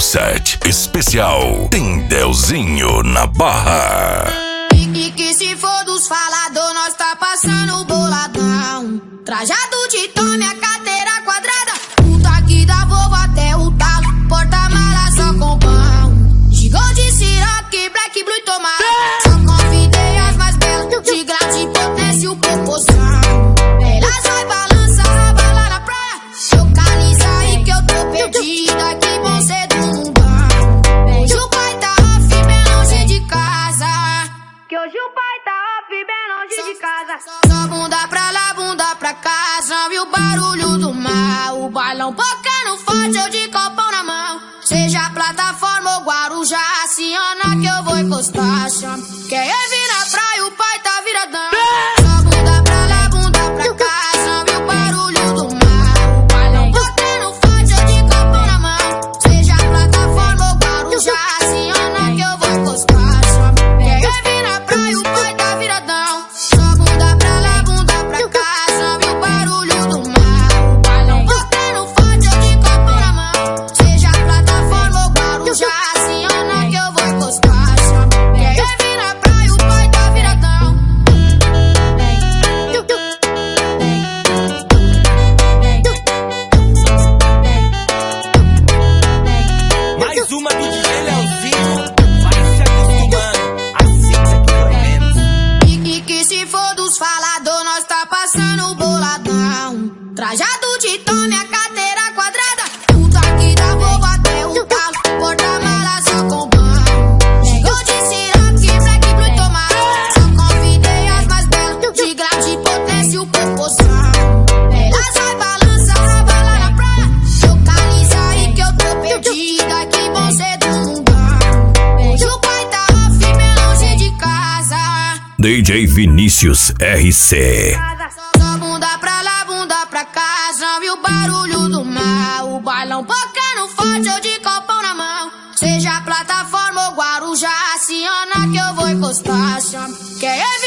set especial Tendeuzinho na Barra. E que se for dos falador, nós tá passando boladão. Trajado de tome, a carteira quadrada. O taque da Volvo até o talo. Porta-mala só com pão. Gigou de Ciroc, Black Blue e tomate. Só convidei as mais belas. De grande potência o proporção. Elas vai balançar, bala na praia. Localiza aí que eu tô perdida. Que bom ser do mundão. Hoje o pai tá off, bem longe de casa. Que hoje o pai tá off, bem longe de casa. Só bunda pra lá, bunda pra cá. Já viu o barulho do mar. O bailão bocando forte, eu de copão na mão. Seja plataforma ou Guarujá, aciona que eu vou encostar. Quer vir na praia, o pai tá viradão. Só bunda pra lá, bunda pra cá. Já viu o barulho do mar. O bailão bocando forte, eu de copão na mão. Seja plataforma ou Guarujá, aciona que eu vou encostar. Quer vir na praia, o pai tá viradão. Só bunda pra lá, bunda pra cá. Já viu o barulho do mar. O bailão bocando forte, eu de copão na mão. Seja plataforma ou Guarujá, aciona que eu vou encostar. Quer vir na praia, o pai tá viradão. Mais uma do DJ Leozinho. Vai se acostumando. Aceita que dói menos. E que se for dos falador, nós tá passando boladão. Trajado de tome, a carteira quadrada. O taque da Volvo até o talo. Porta-mala só com pão. Chegou de Ciroc, Black Blue e tomate. Só convidei as mais belas. De grande potência o proporção. Elas vai balançar, bala na praia. Localiza aí que eu tô perdida. Que bom ser do mundão. Hoje o pai tá off, bem longe de casa. DJ Vinícius RC. Só bunda pra lá, bunda pra cá. Já viu o barulho do mar. O bailão bocando forte, eu de copão na mão. Seja plataforma ou Guarujá, aciona que eu vou encostar. Quer